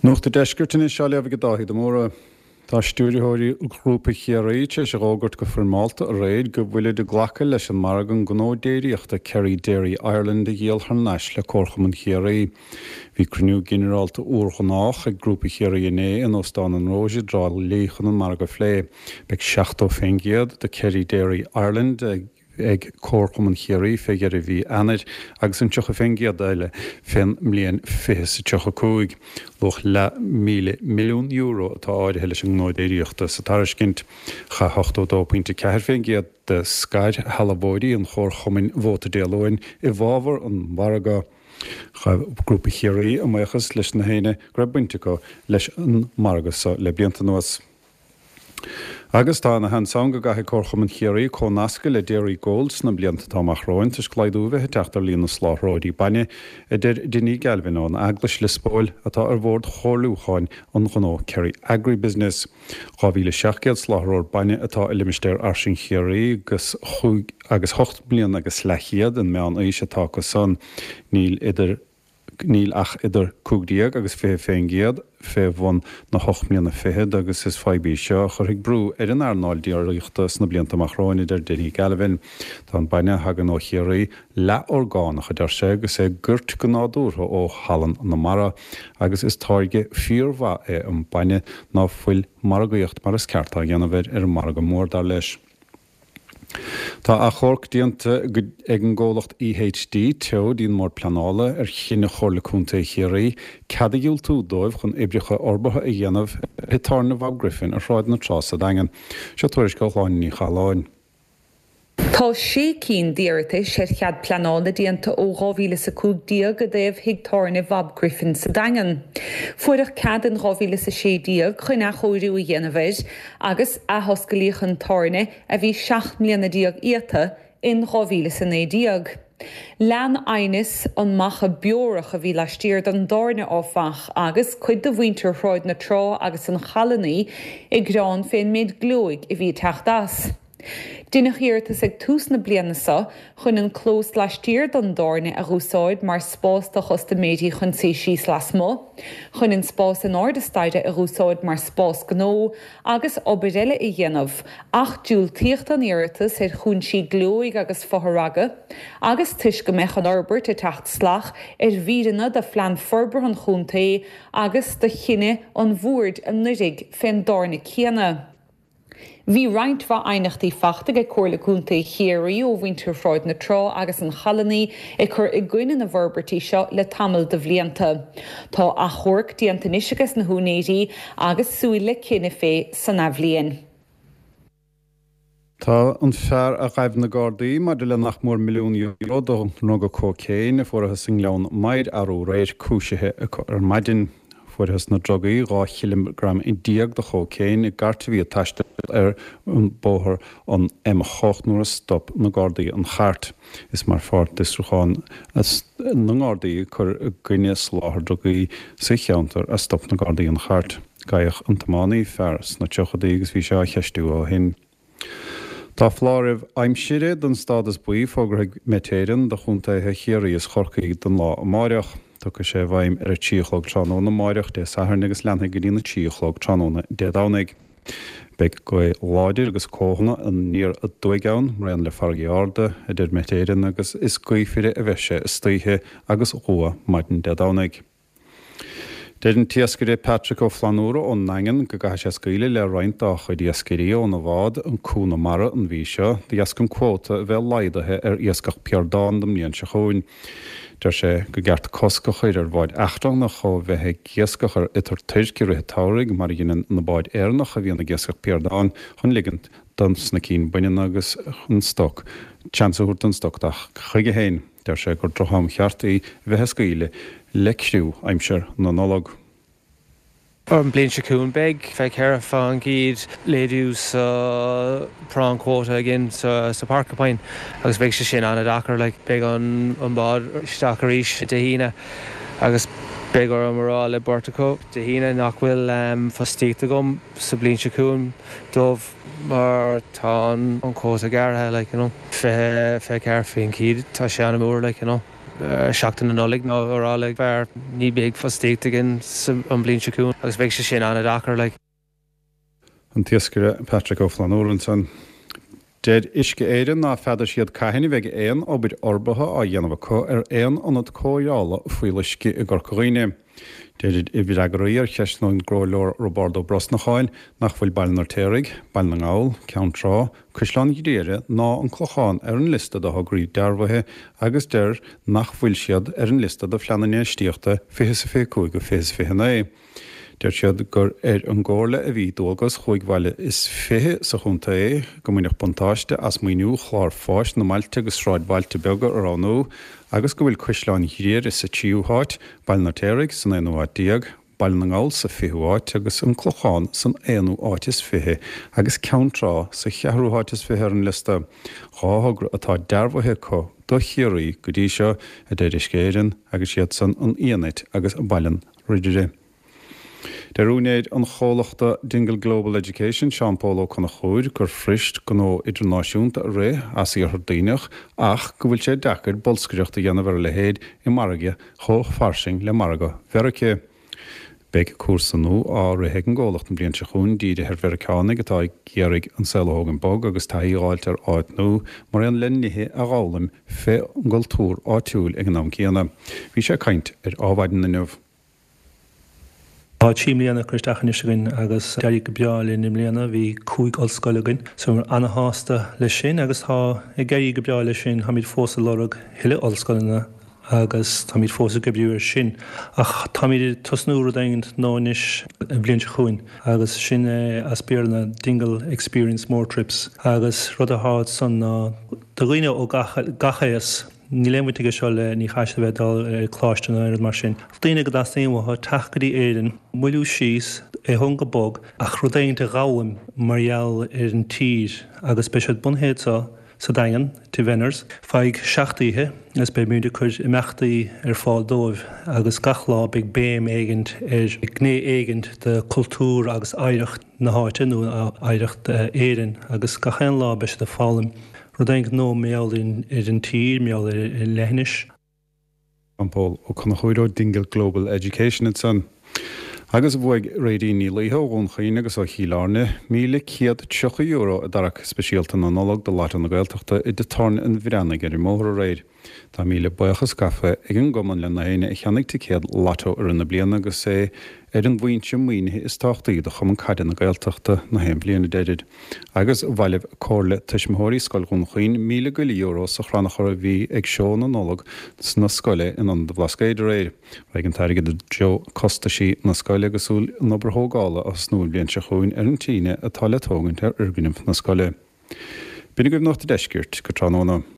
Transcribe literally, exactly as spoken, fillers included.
Noch de deisgurtain is seáile a go dáí do móra tá stúrthirí grúpa chéaréite se gágurt go formáilta a réid go bhfuile de ghlacha leis an margan gnódéiríochta Kerry Dairy Ireland a dhéalthar neis le córchaman chéarí. Bhí cruniú generálta uorchanách ag grúpa chéarí iné an Óstán an Róise drá léchan an marga phlé. Beic seachtó féingiad de Kerry Dairy Ireland ag ag córchaman chéarí féidir a bhí anid agus an tucha féingiad eile féin mblion fiche sa tucha cúig. Loch le míle milliún euro atá áide heile an gnódéiríochta sa tariscint cha ochtó pointe ceithre féingiad de Scaid Halabóidí an chórchaman bhóta déalóin i bhábhar an marga cha grúpa chéarí a maichas leis na héine gra buinte go leis an marga sa le blianta nuas. Agus tá na han sang go gathe córchaman chéarí có nasca le Dairy Golds na blianta táach roin tus glaidúbh he teachtar lína sláthróidí banne idir duine galbhinán aglas le spóil atá ar bhórd chorlúcháin an ghnó Kerry Agribusiness. Chábhíle seachcéad sláthróir banne atá i limisteir arsin chéarí agus chuig agus hocht blian agus lechiad an meán éise tá go san níl idir níl ach idir cúgdíag agus fé féingiad fé bhain na hochmíanna fihead agus is fáibí seo churig brú ar an airnáildíoríochtas na blianta amachráin idir duine galbhin. Tá an baine hagan ó chéarí le orgánach a d sé agus é gurt go nádúrtha ó Hallan na mara agus is táirge fíormha é an baine ná fuil margaíocht mar is ceartá dhéanamhid ar marga mór dar leis. Tá a chorc díanta ag an ggólacht E H D teo dín mór planála ar chinne chorlaúnta chéirí cadagiúil tú dóibh chun ibricha orbatha a dhéanamh i tarna bhab Griffin ar ráid na trása dagan. Seo tuairis go láin ní chaláin. Tá sé cín díirta sé chead planála díanta ó gáhíle sa cúgdíag a déobh hiagtáirna bhab Griffin sa dagan. Fuireach cad an gáhíle sa sé díag chun nach chóiriú a dhéanamhid agus a hoscailíoch an táirna a bhí seach mbliana díag íata in gáhíle sa né díag. Lean ainis an macha beorach a bhí leistíir don dáirna áfach agus chuid do bhaintear thráid na trá agus an chalaní i grán féin méid glóig i bhí teachtas. Dinach íirtas ag tús na blianasa chun an clós leistíir don dáirna a rúsáid mar spás do chosta méidí chun sé síos las mó, chun an spás an ádastaide a rúsáid mar spás gnó agus obaréile i dhéanamh ach dúil tíocht an íirtas ar chun sí glóig agus fothraga agus tuis go meach an orbert a techt slach ar bhíranna de phlean forbar an chúntaí agus de chinine an bhuaird an nurig féin dáirna chéana. Bhí roinnt bha einachtaí fachta go córlaúnta chéirí ó bhaintear fráid na trá agus an chalaní i chur i gcuine na bhorbertí seo le tamil de bhlianta. Tá a chóirc díanta níoseachas na húnéirí agus súil le cinenne fé san bhbliain. Tá an fear a raibh na Gardaí mar de le nach mór milliún euro do nó go cócéin a fuair sin leann maid arú réir cúisithe ar maidin fuairthas na drogaí rá kilogram i díag de chócéin i garta bhí taiiste ar an bóthir an am chocht nuair a stop na Gardaí an chart. Is mar fád disrúcháin na Gardaí chur gcuine sláthar drogaí sa cheantar a stop na Gardaí an chart. Gaoch an tamánaí fearras na teochadaí agus bhí seo cheistú ó hin. Tá fláribh aimsire don stádas buí fógur metéireann de chuntaithe chéirí is chorcaí don lá amáireach. Tá go sé bhaim ar a tíochlog tróna máireach de sathar agus leanana go dtína tíochlog tróna dédánaig. Beic go láidir agus cóhanna an níor a dúigeann mar an le fargiáda a d metéireann agus is cuifiire a bheise is stíthe agus rua maidin dédánaig. Déidir tiascaire Patrick ó Flanúra ón Nangan go gaithe scaoile le roinnt a chuid iascarí ó na bhád an cúna mara an bhí seo, d'iascam quóta a bheith laidathe ar iascach peardáin do mlíonn se chuin. Der sé go gceart coscachuir ar bháid eachtrang nach cho bheitthe giascach ar itar tuirci rithe táirigh mar dhéanaan na báid éarnach a bhíonna giascach peardáin chun ligint don sna cín baine agus an stoc, tseansaúirt an stocach chuige héin. Der sé gur drocham cheartaí bheitthe scaoile le chrú aimseir na nólog. An blion seún beg fe ceir fan gíd léadú sa prán quóta gin sa Parcapain agus bheith sé sin anna dachar le beg an an bád stacaríis de híine agus beg ar amrá le Bortacó de híine nach bhfuil um, fastíta gom sa blion seún dómh mar tá an quóta gartha like, you know, fe fe ceir fin cíd tá sé anna mór like, you know. seachtain na nolig ná ará le bhar ní big fastíigh gin an blin seún agus bheith sé sin anna dachar le. An tiascire Patrick O'Flynn Orenson. Déad isce éidir ná feidir siad caihanna bheith éon obair orbatha á dhéanamh có ar éon anad cóála faoi leisci i gcurcaghine. Déad i bhí agraíar cheisnún gróleir Roberto Brosnacháin nach bhfuil bailnar téirigh, bail na ngáil, ceantrá, Cúisleán Ghdéire ná an chlocháin ar an lista do thgraí dearbhathe agus deir nach bhfuil siad ar an lista do phleanaine stíochta fiche sa fé cúig go fiche sa fiche naí. Deir siad gur ar an ggóla a bhí dógus chuig bhile is fithe sa chunta é go muoinech bontáiste as muoinú chlár fáis na mailte agus sráid bailte beaga aránú agus go bhfuil Cúisleán Ghdéire is sa tíúháit, bail na téirigh san éanúáid díag, bail na ngáil sa fiúháit agus an chlocháin san éanú áitis fithe agus ceantrá sa cheathrúáitis fithe ar an lista. Cháthgra atá dearbhathe có do chiaí go dtí seo a déidir scéireann agus siad san an íonid agus bailan riidiré. Derúnéid an chólachta Dingle Global Education Sean Paul O'Conachúid gur frist go nó idirnáisiúnta a ré as í ar daoineach ach go bhfuil sé dechar bolscaireachta dhéanamh le héad i margaide chomh farsing le marga. Veraice beag cuasanú á réthe an ggólacht an blion seún díide ar Veracánig atá géarigh an sellógan bog agus tá íáilt ar áit nó mar an lennithe a gálam fé an gultúr áitiúil ag an am céanna. Bhí sé caint ar ábhaidin na nuamh. Tá tíimlíanana chuisteachchan isisegin agus deir go beáil in imlíanana bhí cúig ollscoilagin, so mar anna hásta le sin agus tá i gcéí go beáil le sin ha míid fósa lorug hiile ollscoilna agus tá míid fósa go bríúir sin. Ach tá míid tosnúra daint nóis blion chuin agus sin as bearna Dingle Experience More Trips agus rud a háid san ná do riine ó gachéas ní léimhaigh seo le ní chaiste bheitdal chláisteanna ar mar sin. Daine go dáíomhtha tachaí éan muú síos é thun go bog ach rudaonnta gáim margheall ar an tír agus be siad bunhéadtá sa dagan tí Venners, feig seachtaíthe gus be múide chuid imeachtaí ar fáil dóibh agus gachlá beag béim éigent ar gné éigent de cultúr agus éireacht na háite nó éireacht éan agus gachéan lá be de fálim. Rudaink nó méall ar an tír méall ar leithnis. An Paul O'Conachúid Dingle Global Education and Son. Agus bhuaig réidirní léthógún chuoine agus ó chiílárne míle ciad tucha euro a darach speisialta na nolog do láta na gailteachta i de tarn an bhreanna ar mór a réid. Tá míle buchas cafa ag an goman le naine i cheannig tí céad látó ar na bliana agus sé ar an bhaointe muoine is táchtaí do chuman caiide na gailteachta na hen bliana deidir. Agus bhaileh cóirle tuismóirí scoilgún chuoin míle go euro sa chránach a bhí ag seo na nolog sna scoile in an de bhlascaid réir. Ag an tairige de Joe Costa sí na scoile agusúil an oberthógála a snúil blion se chuin ar an tíine atá le tógant ar urganim na scoile. Bína goibh nach de deisgirt go tránóna.